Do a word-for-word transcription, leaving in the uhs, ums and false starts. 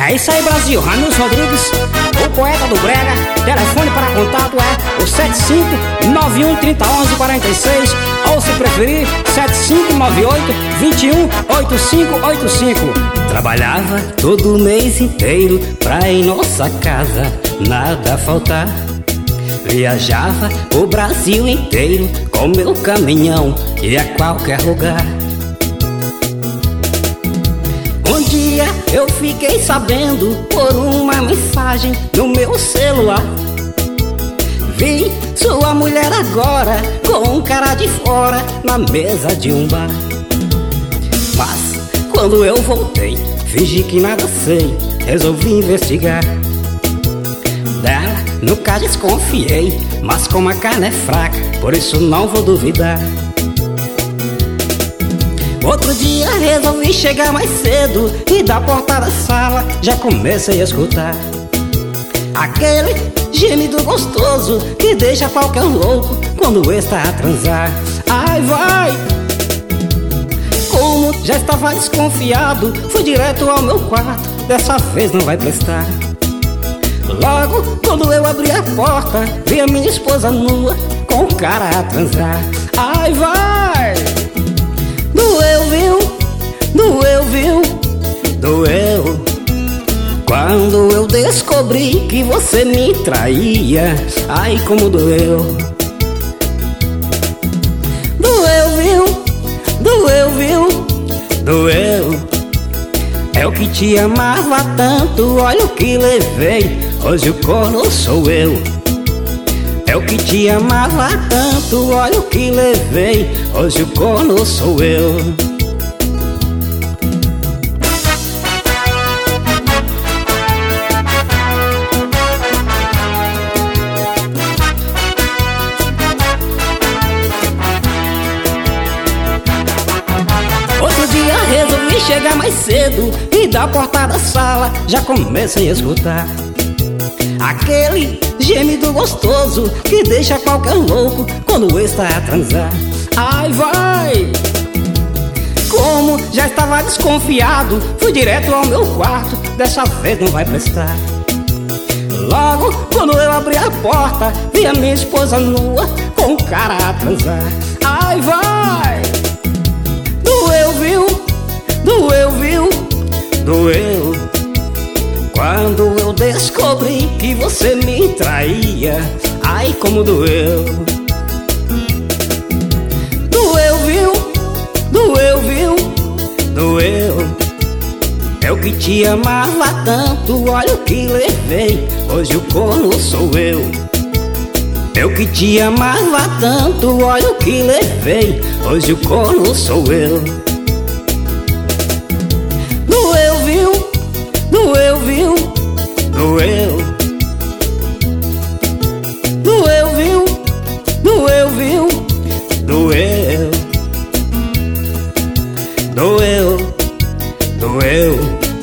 É isso aí, Brasil. Ramilson Rodrigues, o poeta do brega. Telefone para contato é o sete cinco nove um, três um, um quatro seis, ou se preferir, sete cinco nove oito, dois um, oito cinco oito cinco. Trabalhava todo mês inteiro pra em nossa casa nada faltar. Viajava o Brasil inteiro com meu caminhão e a qualquer lugar. Um dia eu fiquei sabendo por uma mensagem no meu celular. Vi sua mulher agora com um cara de fora na mesa de um bar. Mas quando eu voltei, fingi que nada sei, resolvi investigar. Dela nunca desconfiei, mas como a carne é fraca, por isso não vou duvidar. Outro dia resolvi chegar mais cedo e da porta da sala já comecei a escutar aquele gemido gostoso que deixa qualquer louco quando está a transar. Ai vai! Como já estava desconfiado, fui direto ao meu quarto, dessa vez não vai prestar. Logo quando eu abri a porta, vi a minha esposa nua com o cara a transar. Ai vai! Doeu, viu? Doeu, viu? Doeu quando eu descobri que você me traía. Ai, como doeu. Doeu, viu? Doeu, viu? Doeu. É o que te amava tanto, olha o que levei. Hoje o corno sou eu. É o que te amava tanto, olha o que levei. Hoje o corno sou eu. Outro dia resolvi chegar mais cedo e da porta da sala já comecei a escutar aquele gemido gostoso que deixa qualquer louco quando está a transar. Ai vai! Como já estava desconfiado, fui direto ao meu quarto, dessa vez não vai prestar. Logo quando eu abri a porta, vi a minha esposa nua com o cara a transar. Ai vai! Doeu, viu? Doeu, viu? Doeu quando eu descobri que você me traía. Ai, como doeu. Doeu, viu? Doeu, viu? Doeu. É o que te amava tanto, olha o que levei. Hoje o corno sou eu. É o que te amava tanto, olha o que levei. Hoje o corno sou eu. Doeu, viu? Doeu, viu? Doeu. Doeu, viu? Doeu, viu? Doeu. Doeu. Doeu.